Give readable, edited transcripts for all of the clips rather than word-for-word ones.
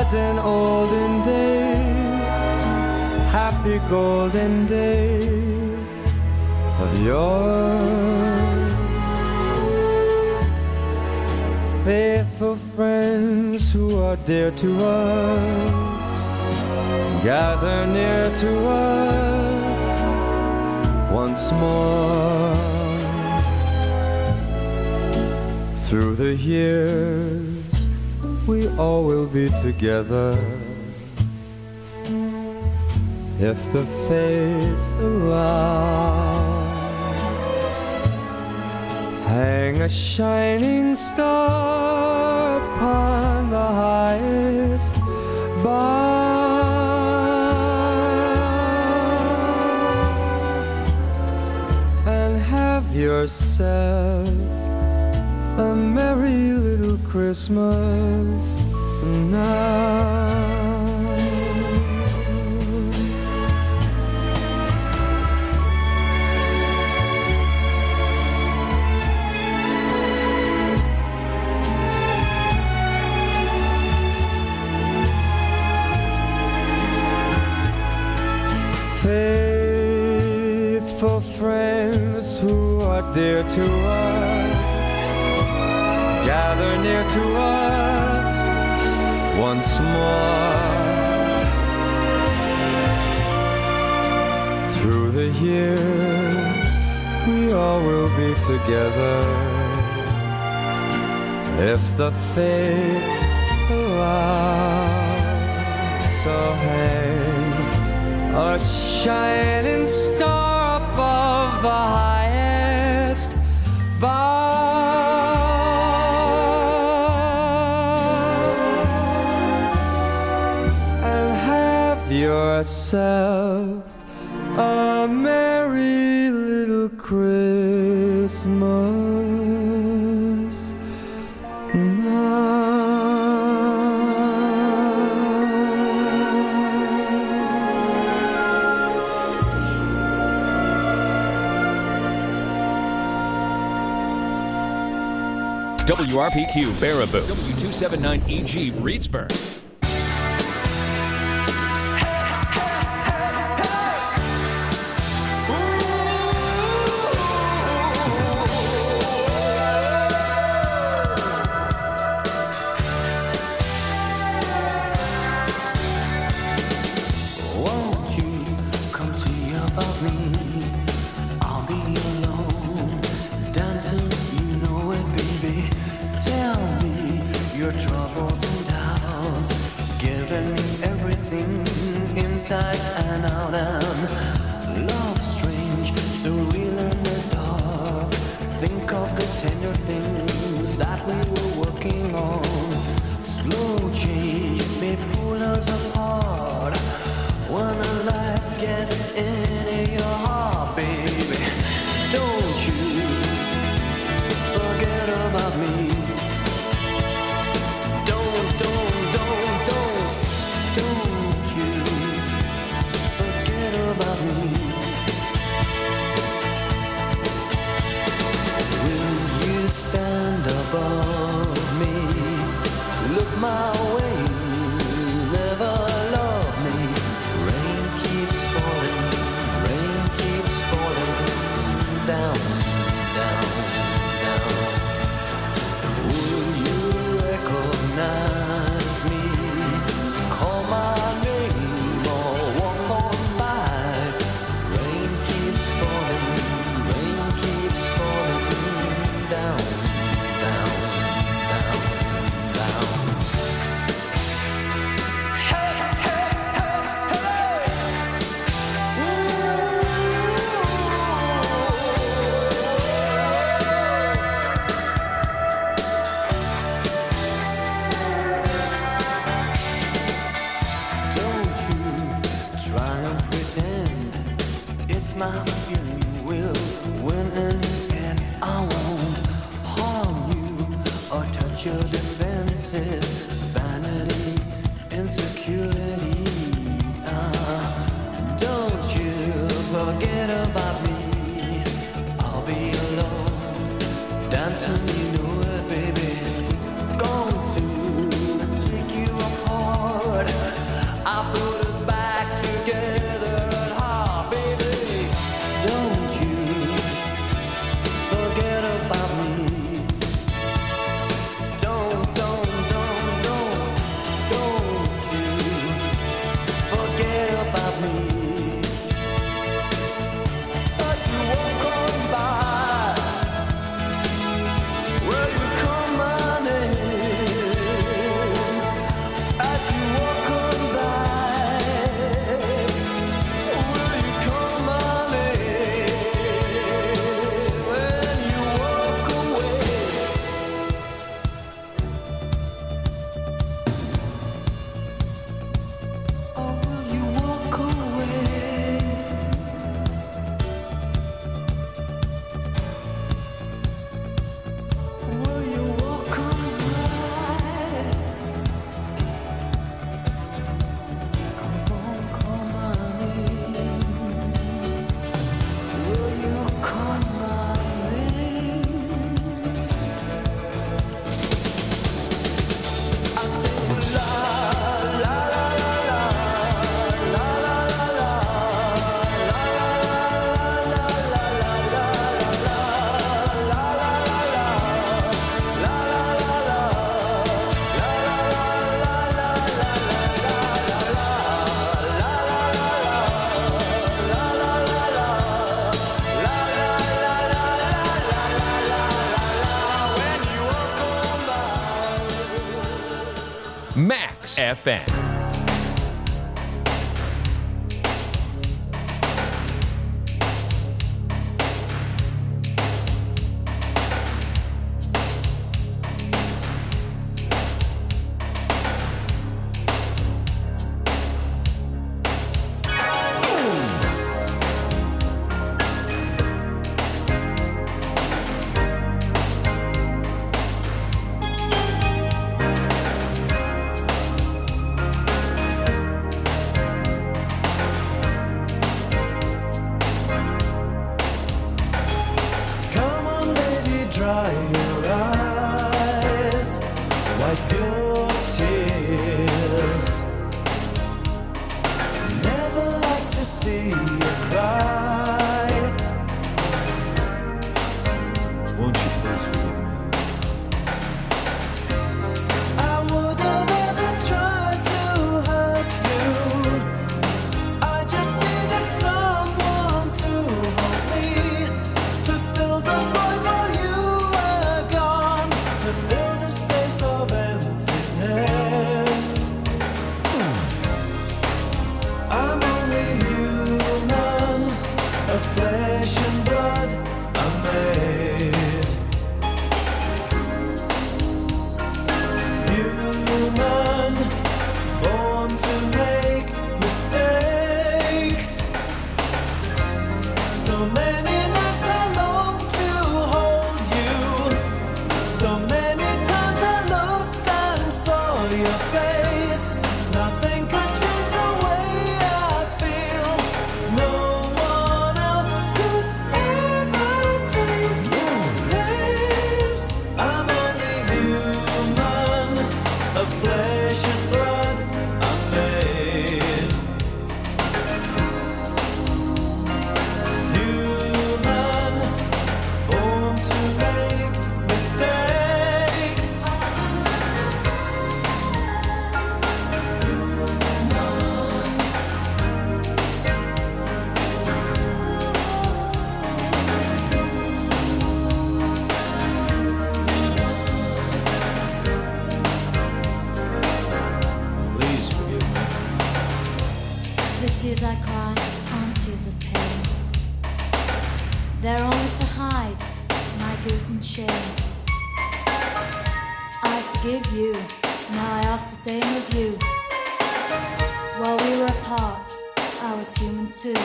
as in olden days, happy golden days of yore. Faithful friends who are dear to us, gather near to us once more. Through the years, we all will be together, if the fates allow. Hang a shining star upon the highest bough, and have yourself a merry little Christmas now. Faithful friends who are dear to us, gather near to us once more. Through the years, we all will be together, if the fates allow. So hang a shining star above the highest bough, and have yourself a merry little Christmas now. WRPQ Baraboo, W279EG Reedsburg. dancing, you know it, baby. Going to take you apart. Max FM. Dry your eyes, wipe your tears. Never like to see you cry. Won't you please forgive me? I would have never tried to hurt you. I just needed someone to hold me, to fill the void while you to fill the space of emptiness. I'm only human, of flesh and blood I'm made. Human, born to make mistakes. So many nights I long to hold you. So many times I looked and saw your face. Nothing could change the way I feel. No one else could ever take your place. I'm only human, of flesh and blood I'm made. Human, born to make mistakes. Please forgive me. The tears I cry aren't tears of pain. They're only to hide my guilt and shame. I forgive you, now I ask the same of you. While we were apart, I was human too.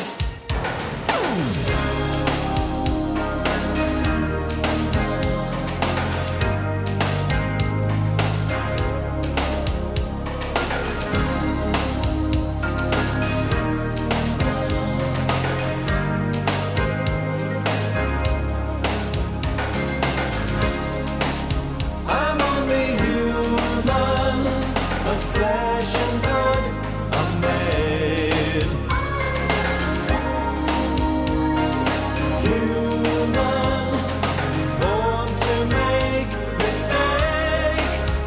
I'm only human, of flesh and blood I'm made. Human, born to make mistakes.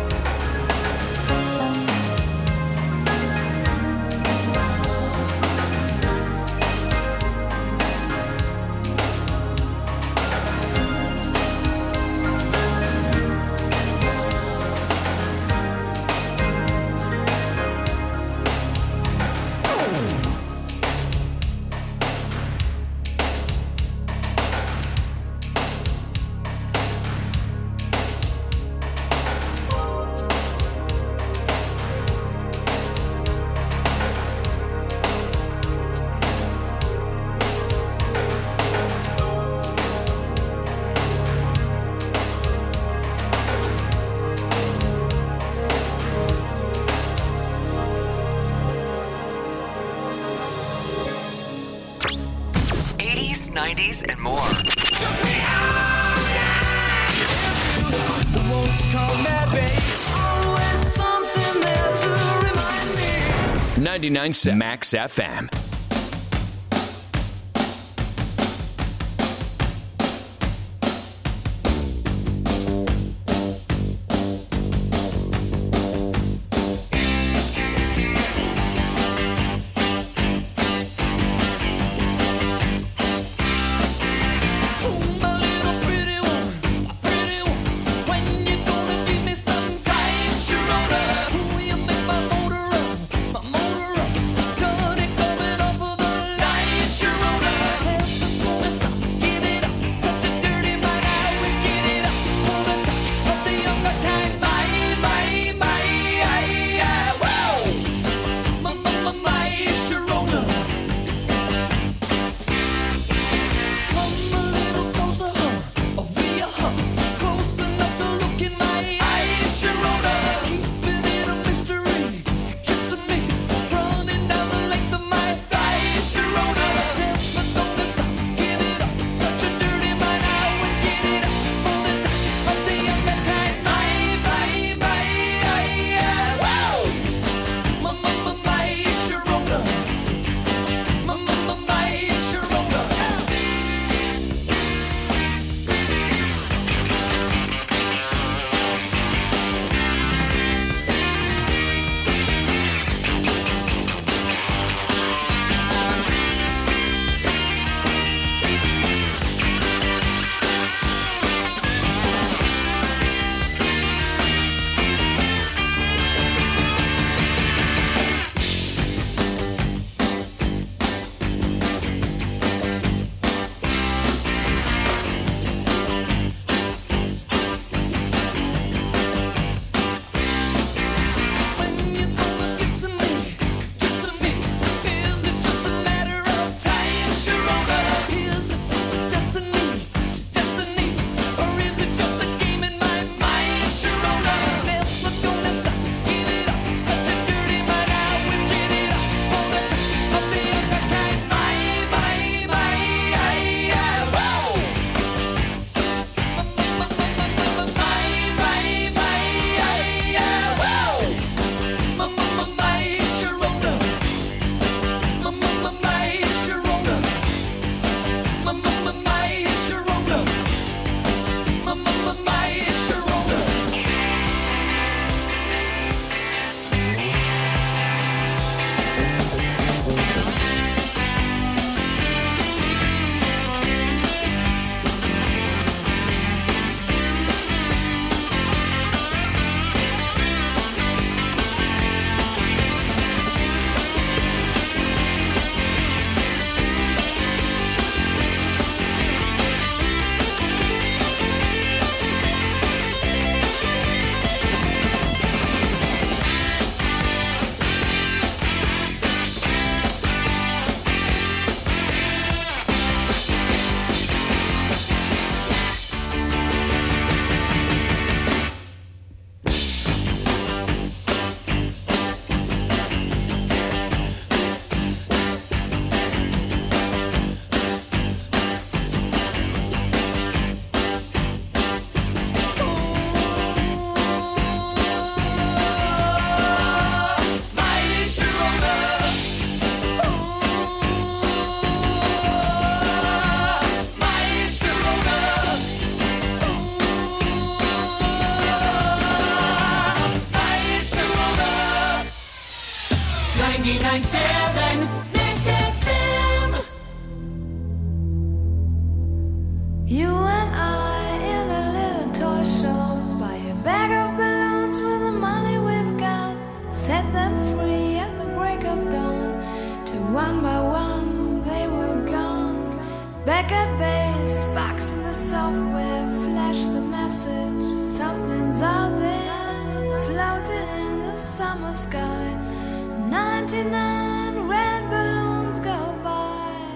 '90s, and more. Won't you call me babe? Always something there to remind me. 99 Max FM. When you gonna give me some time, Sharona? Who you 99.7 Mix FM. You and I in a little toy shop, buy a bag of balloons with the money we've got, set them free at the break of dawn, till one by one they were gone. Back at base, box in the software, flash the message, something's out there, floating in the summer sky. 99 red balloons go by.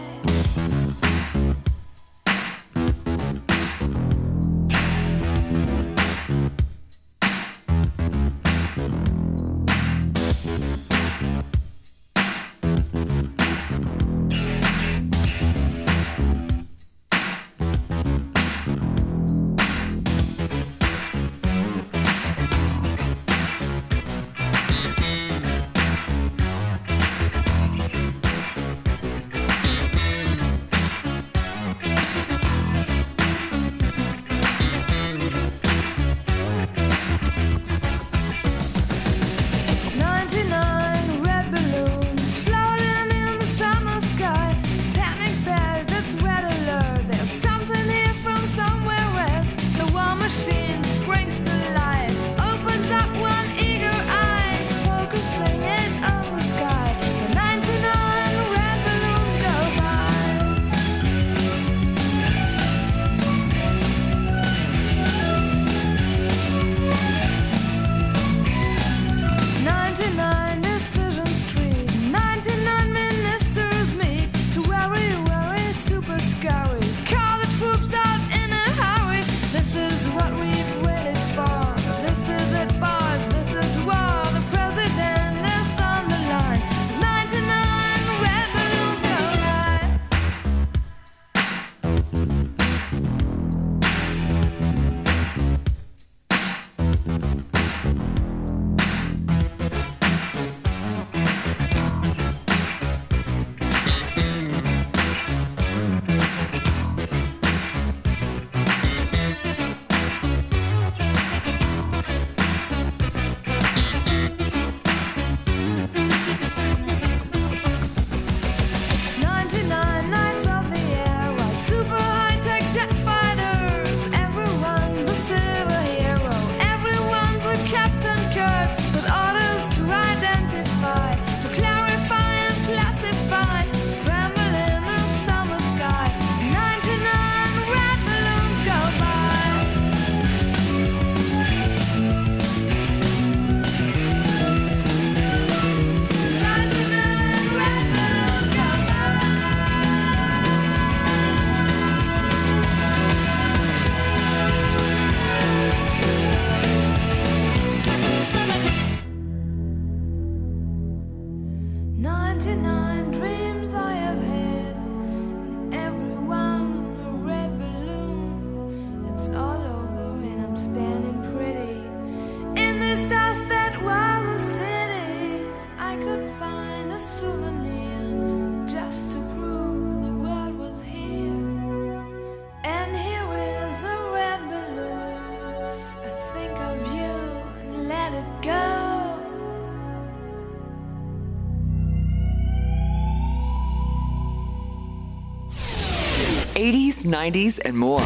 '80s, '90s, and more.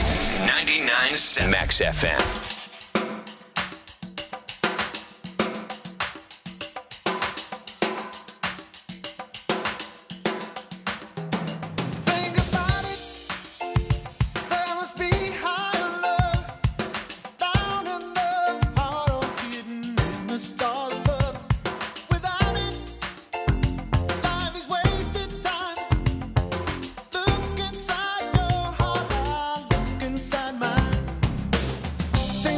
99.7 Max FM. Think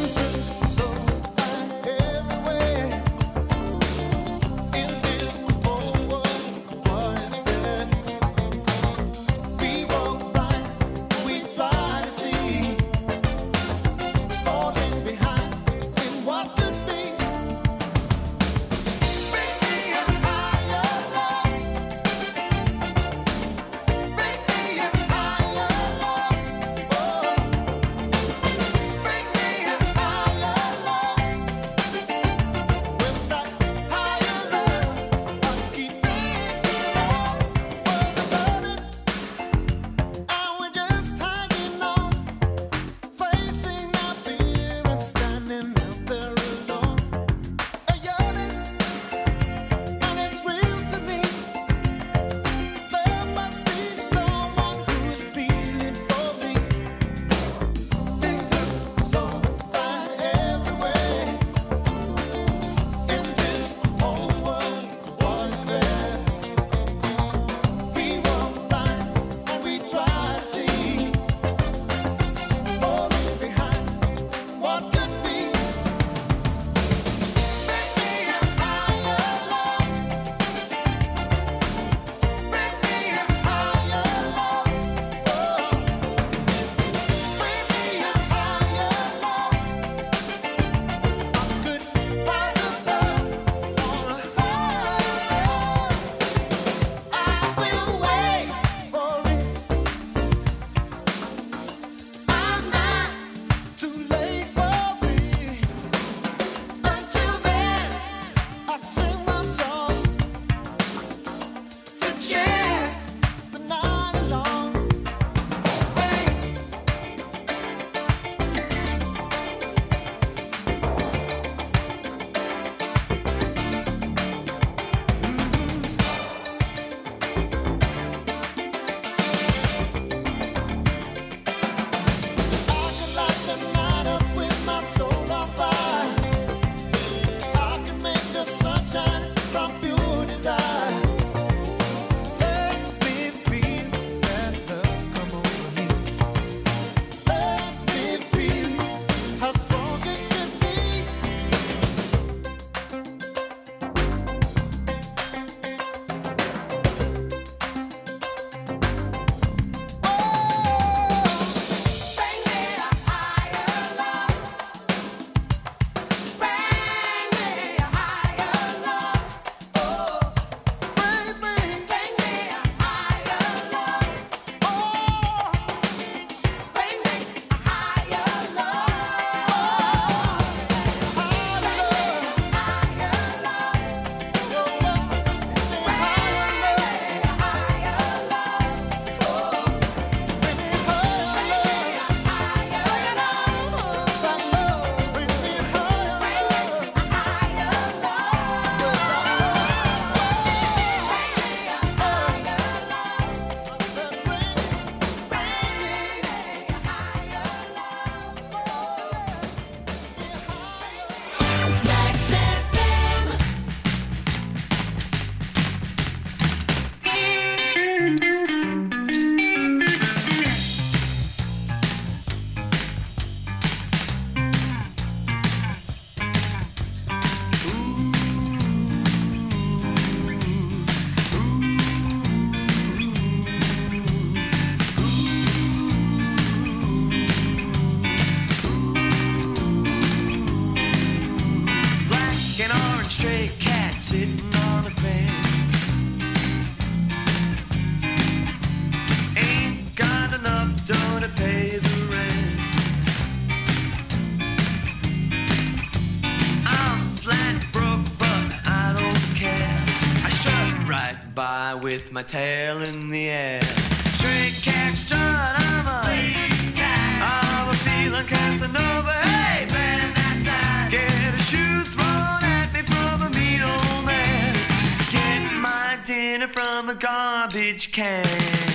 fly with my tail in the air. Stray cat strut, I'm a lazy cat. I'm a feeling Casanova. Hey, man, that's that. Get a shoe thrown at me from a mean old man. Get my dinner from a garbage can.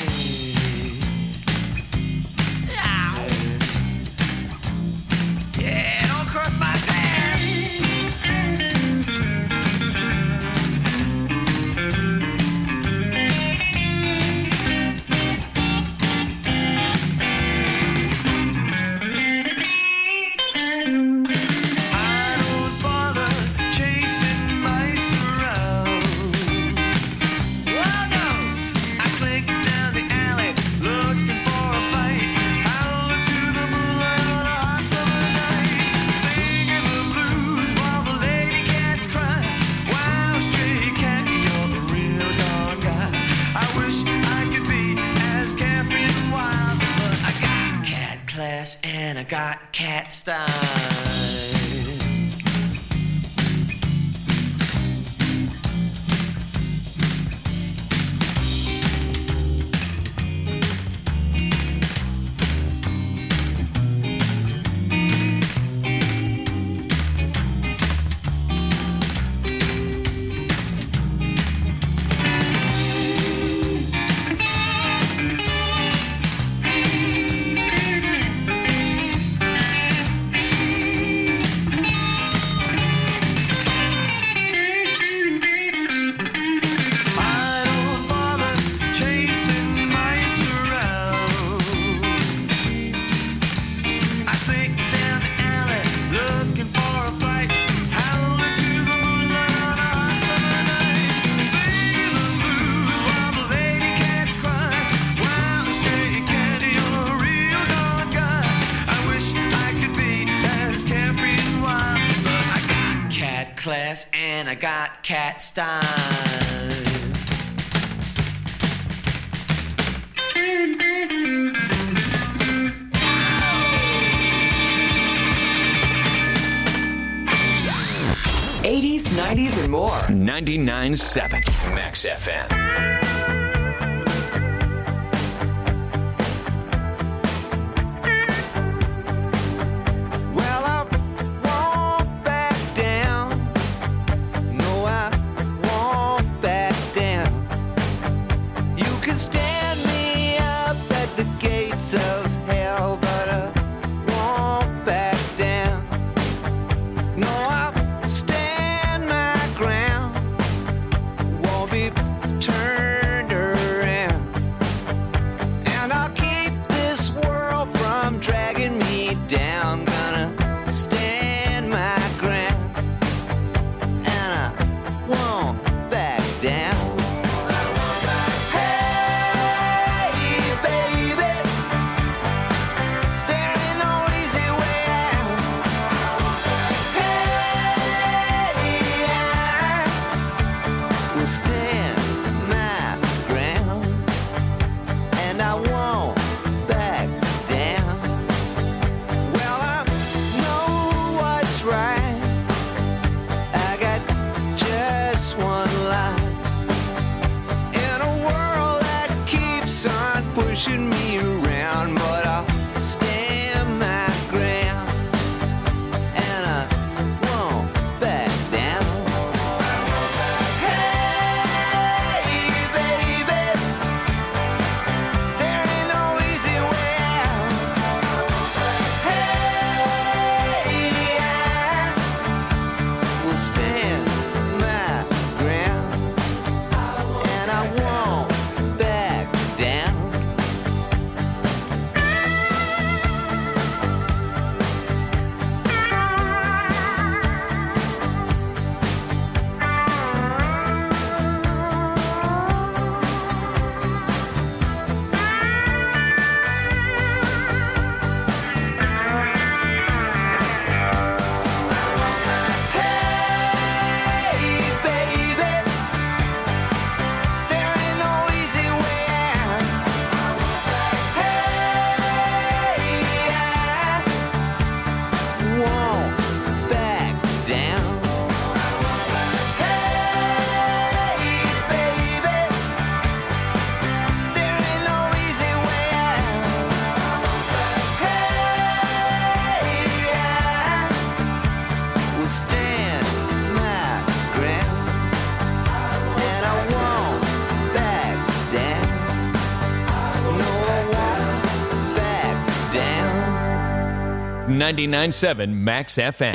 Yeah, don't cross my path. And I got cat style. 80s, 90s, and more. 99.7 Max FM. 99.7 Max FM.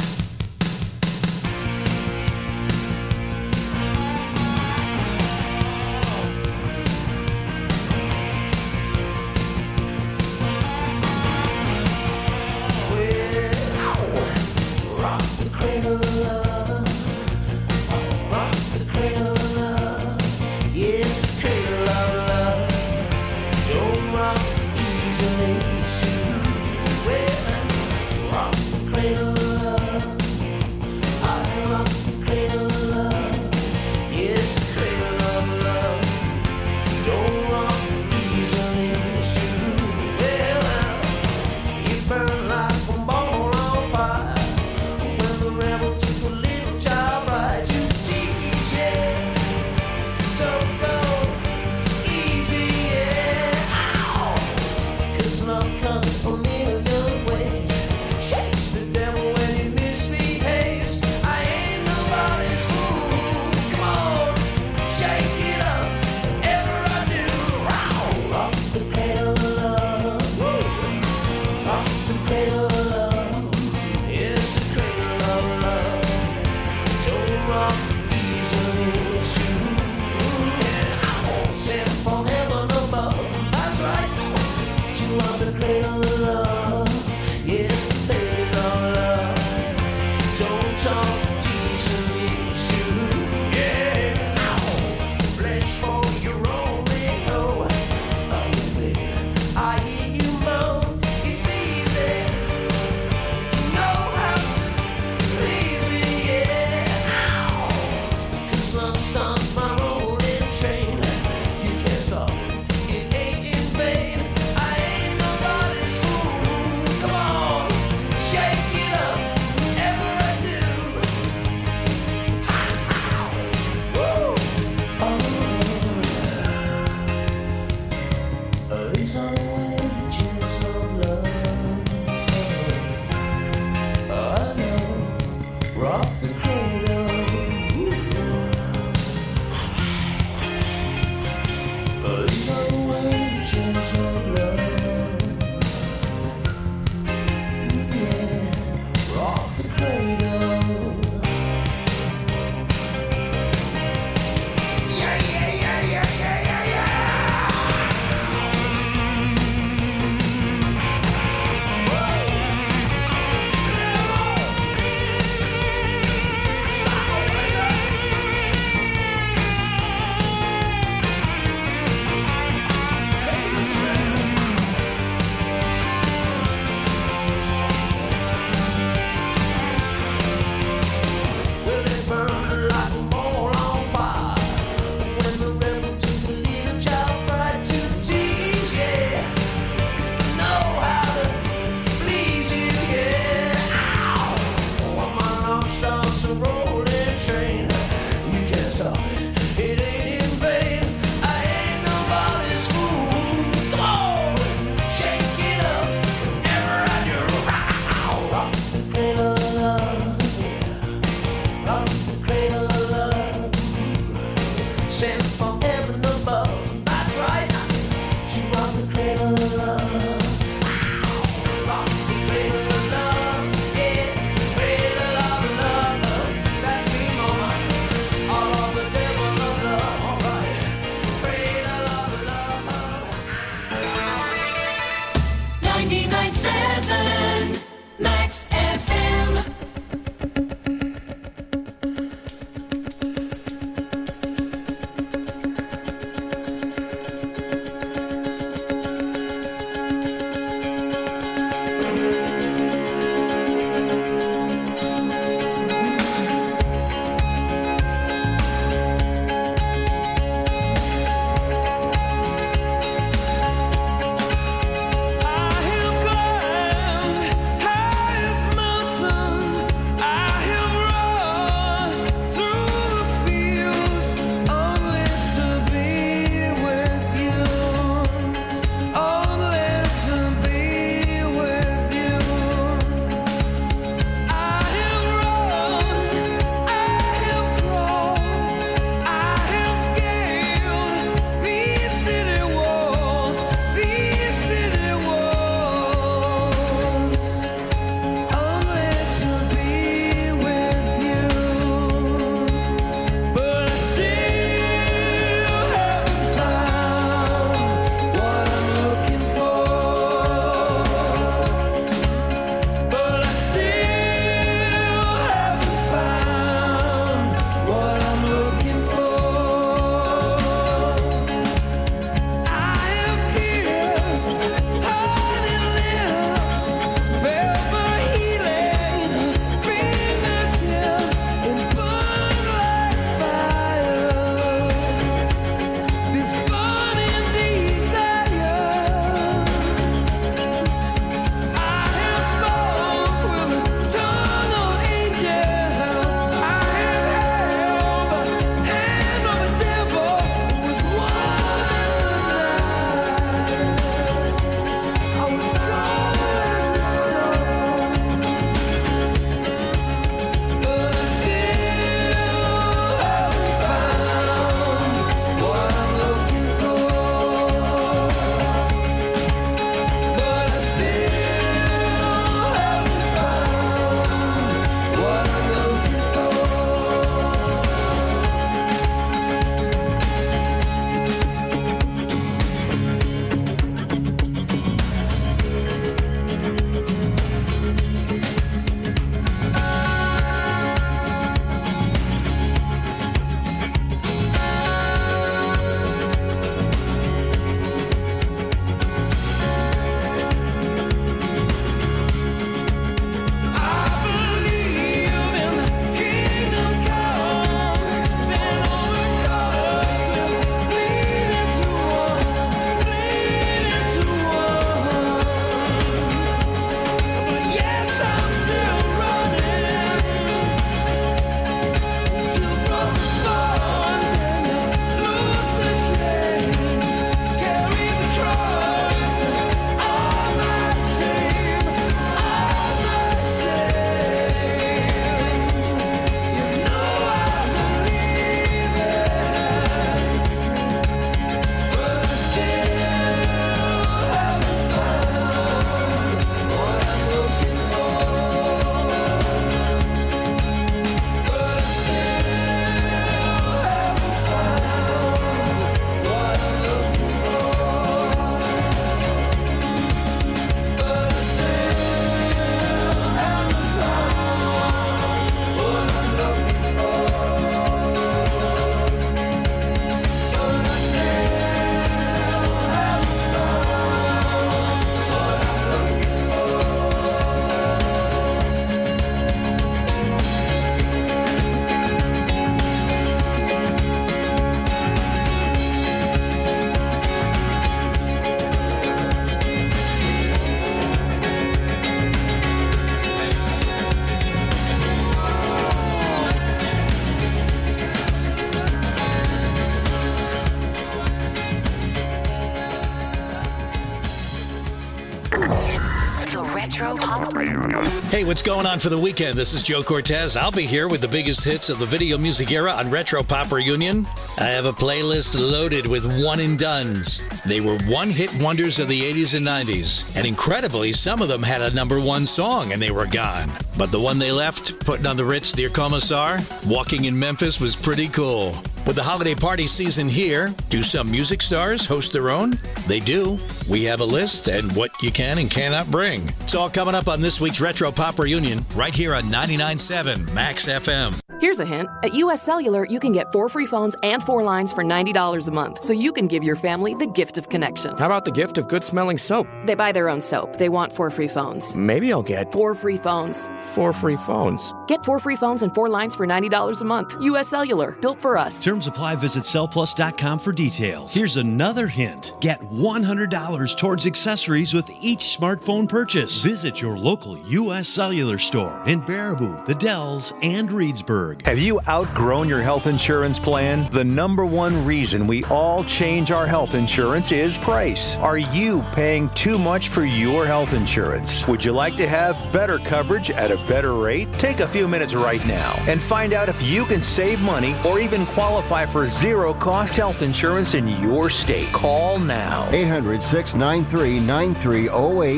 Hey, what's going on for the weekend? This is Joe Cortez. I'll be here with the biggest hits of the video music era on Retro Pop Reunion. I have a playlist loaded with one-and-dones. They were one-hit wonders of the 80s and 90s. And incredibly, some of them had a #1 song and they were gone. But the one they left, putting on the Ritz near Commissar, walking in Memphis, was pretty cool. With the holiday party season here, do some music stars host their own? They do. We have a list and what you can and cannot bring. It's all coming up on this week's Retro Pop Reunion right here on 99.7 Max FM. Here's a hint. At U.S. Cellular, you can get 4 free phones and 4 lines for $90 a month, so you can give your family the gift of connection. How about the gift of good-smelling soap? They buy their own soap. They want 4 free phones. Maybe I'll get 4 free phones. 4 free phones. Get 4 free phones and 4 lines for $90 a month. U.S. Cellular, built for us. Terms apply. Visit cellplus.com for details. Here's another hint. Get $100 towards accessories with each smartphone purchase. Visit your local U.S. Cellular store in Baraboo, The Dells, and Reedsburg. Have you outgrown your health insurance plan? The #1 reason we all change our health insurance is price. Are you paying too much for your health insurance? Would you like to have better coverage at a better rate? Take a few minutes right now and find out if you can save money or even qualify for zero-cost health insurance in your state. Call now. 800-693-9308.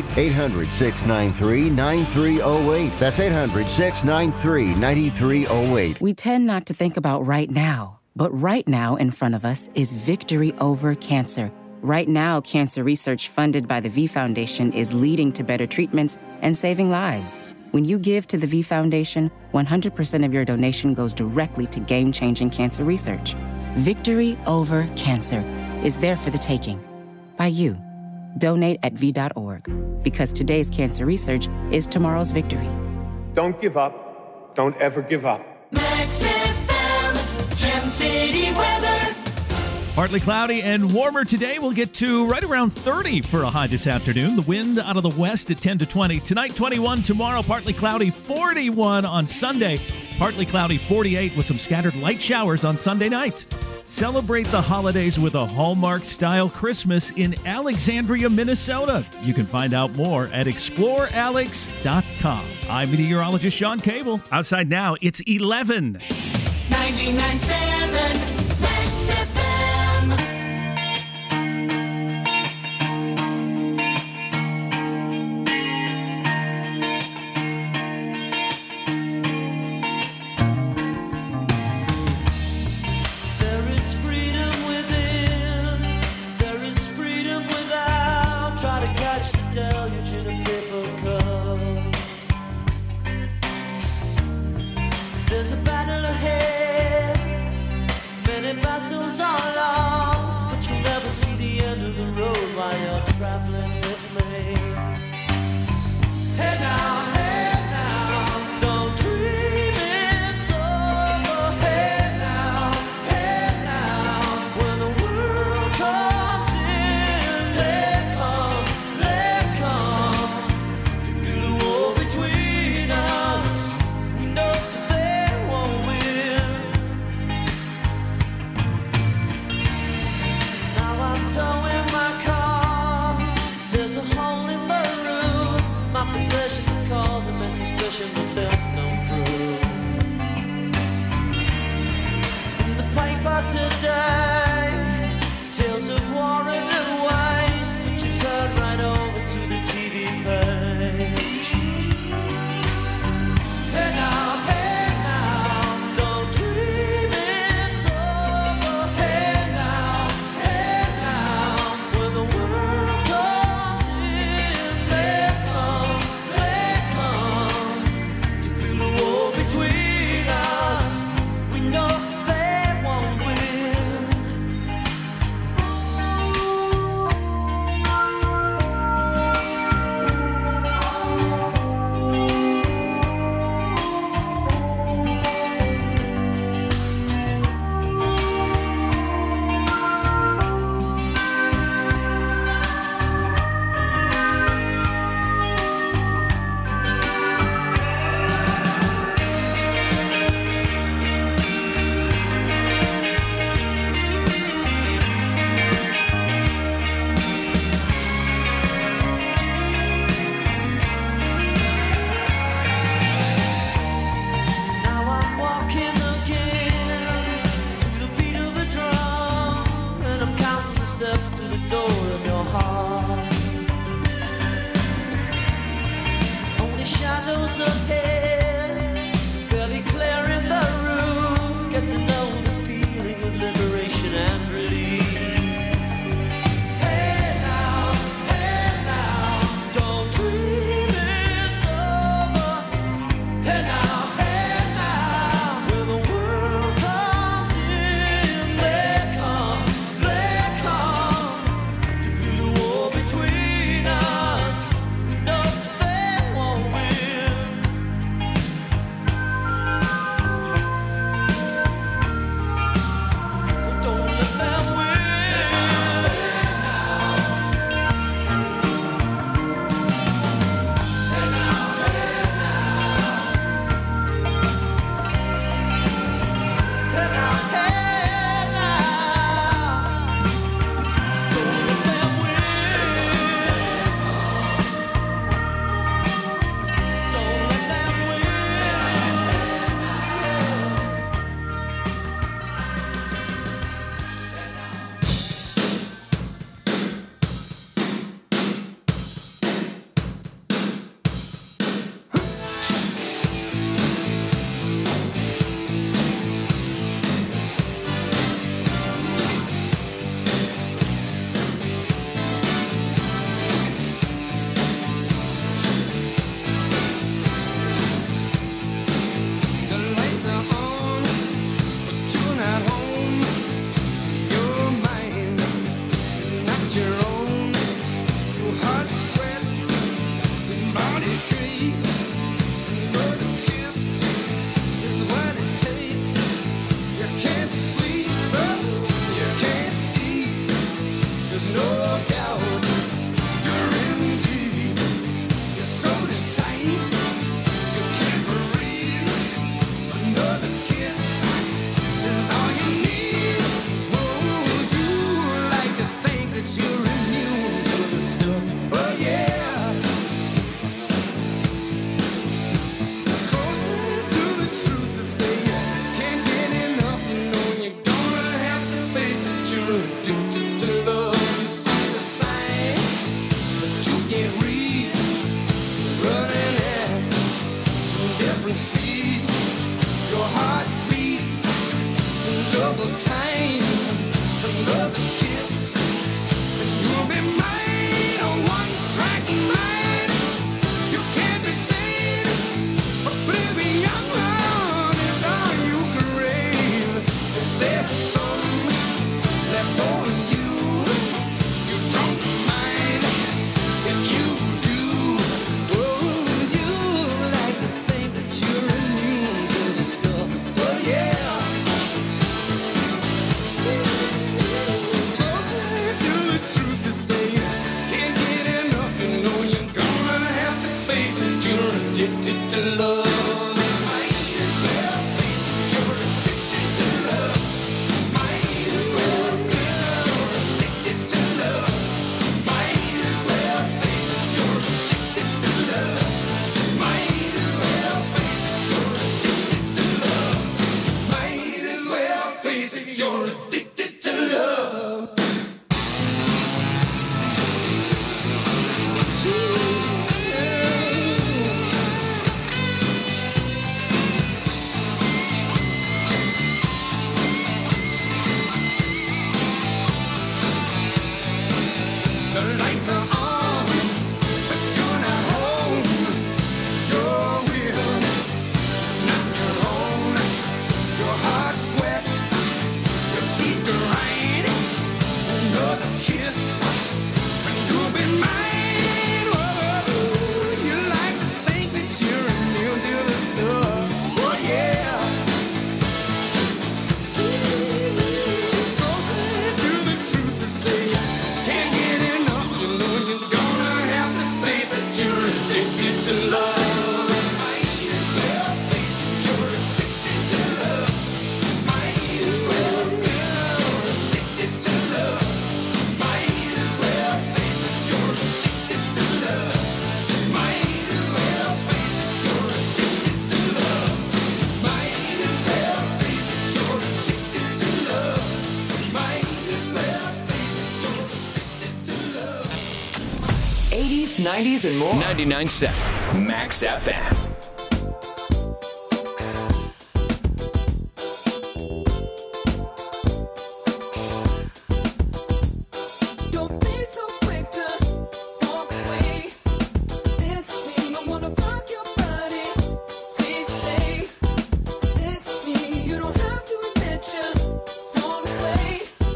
800-693-9308. That's 800-693-9308. We tend not to think about right now, but right now in front of us is victory over cancer. Right now, cancer research funded by the V Foundation is leading to better treatments and saving lives. When you give to the V Foundation, 100% of your donation goes directly to game-changing cancer research. Victory over cancer is there for the taking. By you. Donate at V.org, because today's cancer research is tomorrow's victory. Don't give up. Don't ever give up. Max FM, Gem City weather. Partly cloudy and warmer today. We'll get to right around 30 for a high this afternoon. The wind out of the west at 10 to 20. Tonight, 21. Tomorrow, partly cloudy, 41 on Sunday. Partly cloudy, 48 with some scattered light showers on Sunday night. Celebrate the holidays with a Hallmark-style Christmas in Alexandria, Minnesota. You can find out more at explorealex.com. I'm meteorologist Sean Cable. Outside now, it's 11. 99.7 Max FM. There is freedom within. There is freedom without. Try to catch the deluge in a paper cup. There's a battle ahead. Many battles are lost, but you'll never see the end of the road while you're traveling with me. Hey now, don't dream it's over. Hey now, when the world comes in, they come to build a wall between us. We know they won't win. Now I'm towing my car. beat, your heart beats double time, another kiss, and you'll be mine, a one-track mind. You can't be sane, oblivion is all you crave. If there's some left for you, you don't mind. If you do, oh, you like to think that you're immune to the stuff. Oh yeah. It's closer to the truth to say can't get enough. You know you're gonna have to face it. You're addicted to love. Might as well face it. You're addicted to love. Might as well face it. You're addicted to love. Might as well face it. You're addicted to love. Might as well face it. You're addicted to love. Might as well face it. You're addicted to love. The lights are on, but you're not home. Your will is not your own. Your heart sweats, your teeth grind. Another kiss, and you'll be mine. Whoa, you like to think that you're immune to the stuff. Oh yeah. It's closer to the truth to say can't get enough. You know you're gonna have to face it. You're addicted to love. Might as well face it. You're addicted to love. Might as well face it. You're addicted to love. Might as well face it. You're addicted to love. Might as well face it. You're addicted to love. Might as well face it. You're addicted to love. Might as well face it. You're addicted to love. 80s, 90s, and more. 99.7 Max FM. Don't be so quick to walk away. It's me. I wanna rock your body. Please stay. It's me. You don't have to admit you're gone away.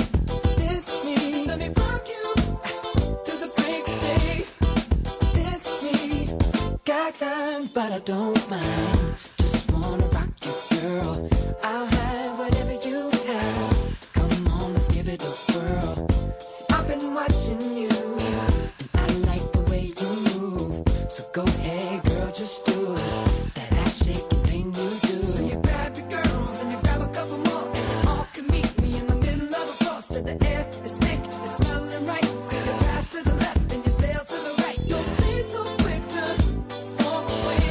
It's me. Let me rock you to the break of day. It's me. Got time, but I don't mind. Just wanna rock you, girl. I'll have whatever you have. Come on, let's give it a whirl. See, I've been watching you, and I like the way you move. So go ahead, girl, just do that ass shaking thing you do. So you grab your girls and you grab a couple more, and you all can meet me in the middle of the floor. So the air is thick, it's smelling right. So you pass to the left and you sail to the right. Don't be so quick to walk away.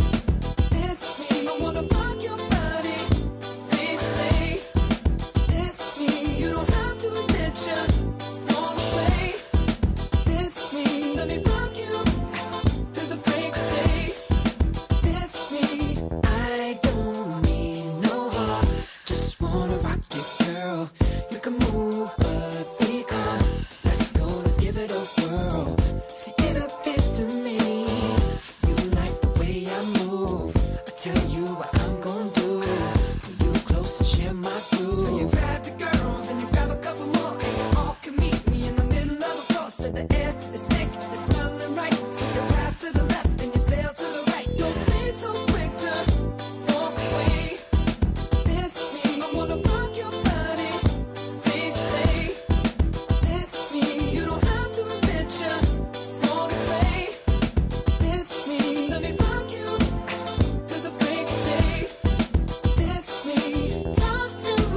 It's me. I wanna rock your body. Please stay. It's me. You don't have to admit you're gone away. It's me. Let me rock you to the break of day. It's me. I don't mean no harm. Just wanna rock you, girl. You can move, but be calm. Let's go, let's give it a whirl. See, it appears to me you like the way I move. I tell you what I'm gonna do. Pull you close and share my groove. So you grab your girls and you grab a couple more, and you all can meet me in the middle of the floor. So the air is thick, it's smelling right. So you pass to the left and you sail to the right. Don't be so quick to walk away. It's me. I wanna rock your body. Please stay. It's me. You don't have to admit you're gone away. It's me. Let me rock you to the break of day. It's me. Talk to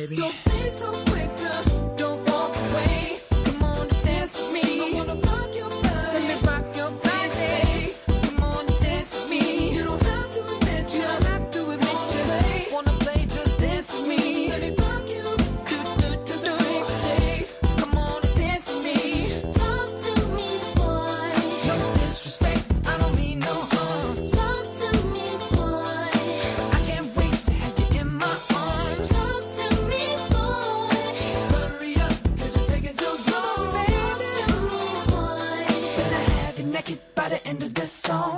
baby. Don't be so quick to don't walk away. Come on, dance with me. I wanna rock your body. Let me rock your body. Come on, dance with me. You don't have to admit you. Don't have to admit you. Wanna play, just dance with me. Let me rock you. Come on, dance with me. Talk to me, boy. No disrespect, I don't mean no harm. Talk to me, boy. I can't wait to have you in my arms. Talk to me, boy. Hurry up, 'cause you're taking too long, baby. Talk to me, boy. Better have you naked by the end of this song.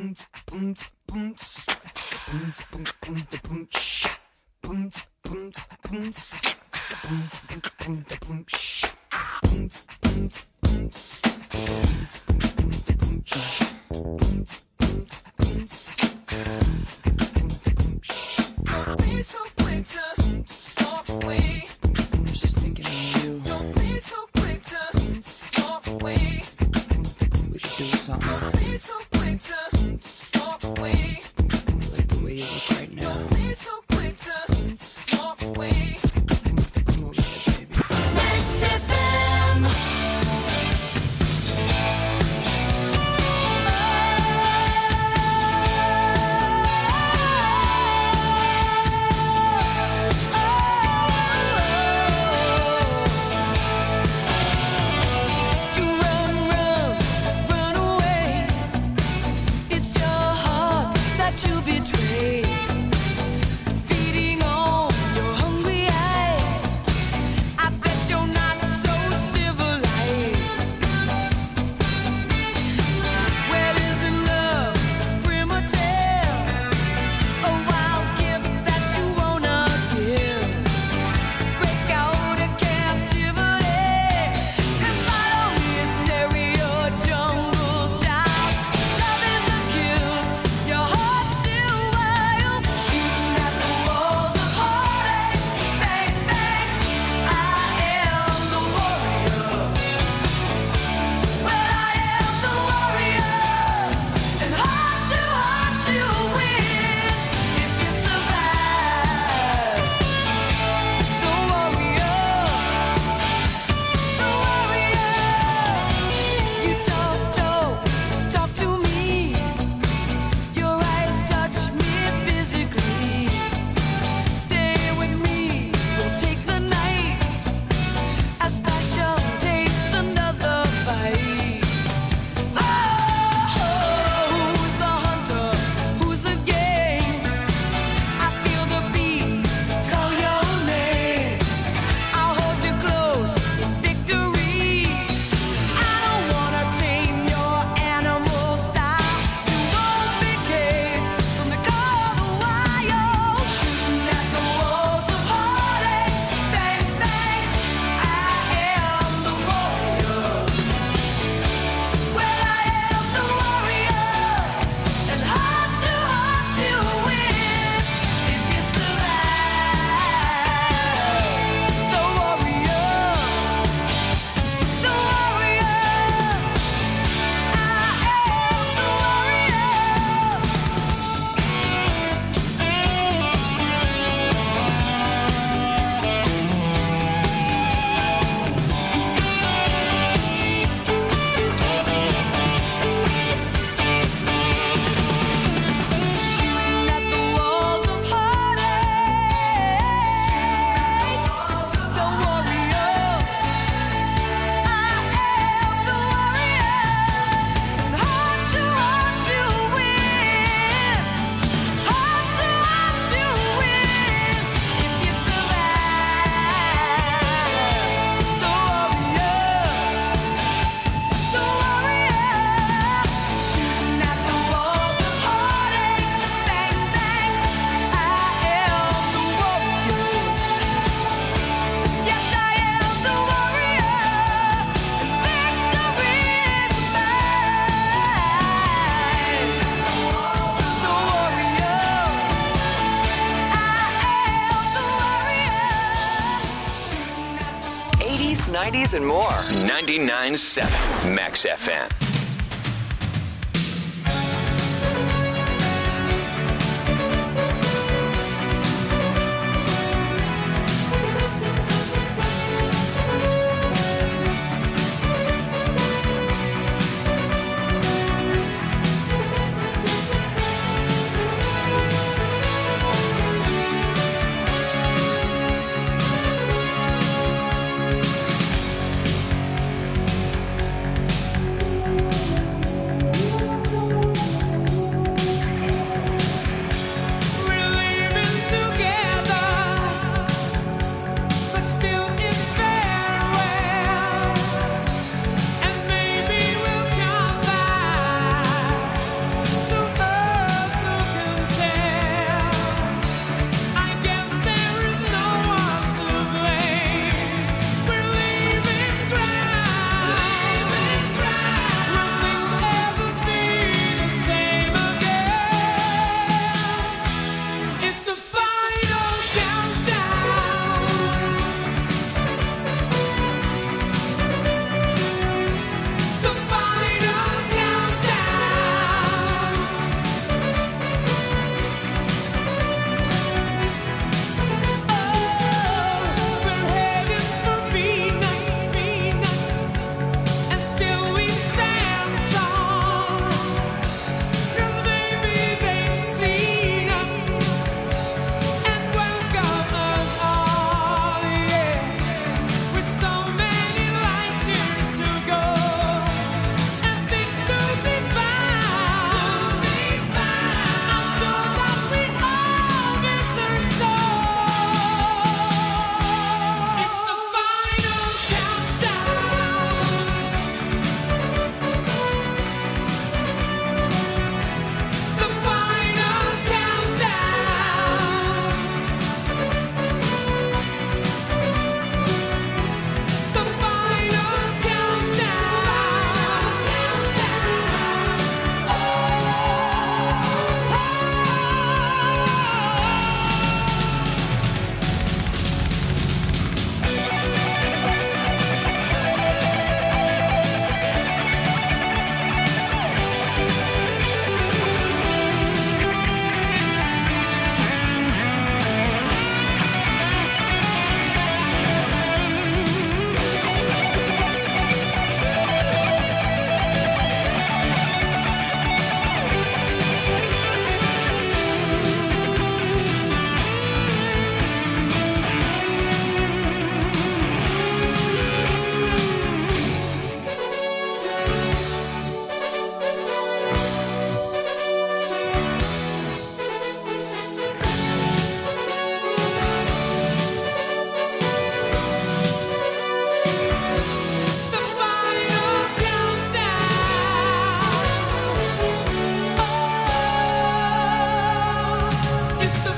Don't be so quick to walk away. I was just thinking of you. Don't be so quick to walk away. We should do something. Don't be so quick to walk away. Like the way you look right now. Don't be so quick to walk away. Come over here, baby. Max FM. You run away. It's your heart that you betray. Feeding on your hungry eyes. I bet you're not so civilized. Well, isn't love primitive? A wild gift that you wanna give. Break out of captivity and follow me, a stereo jungle child. Love is the kill, your heart's still wild. Shooting at the walls of heartache. Bang, bang, I am the warrior. Well, I am the warrior. And hard to win if you survive. The warrior. The warrior. You talk to me. Your eyes touch me physically. Stay with me, we'll take the night as passion takes another bite. Oh, who's the hunter? Who's the game? I feel the beat, call your name. I'll hold you close in victory. I don't wanna tame your animal style. You won't be caged from the call of wild. Shooting at the walls of heartache. Bang, bang, I am the warrior. Well, I am the warrior. And hard to win if you survive. The warrior. The warrior. Shooting at the walls of heartache. The warrior. I am the warrior. And hard to win. Hard to win if you survive. The warrior. The warrior. Shooting at the walls of heartache. Bang, bang, I am the warrior. Yes, I am the warrior. And victory is mine. The warrior. I am the warrior. 80s, 90s, and more. 99.7 Max FM. It's the